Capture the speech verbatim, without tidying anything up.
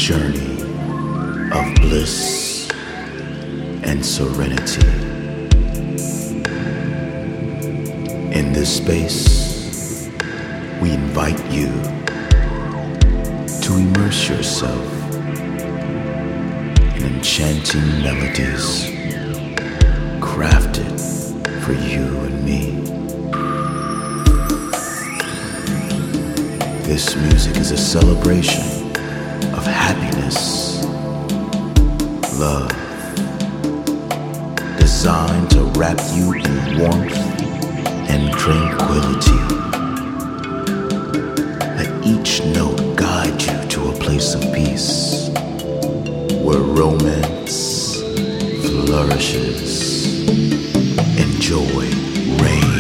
journey of bliss and serenity. In this space, we invite you to immerse yourself in enchanting melodies crafted for you and me. This music is a celebration of happiness, love, designed to wrap you in warmth and tranquility. Let each note guide you to a place of peace, where romance flourishes and joy reigns.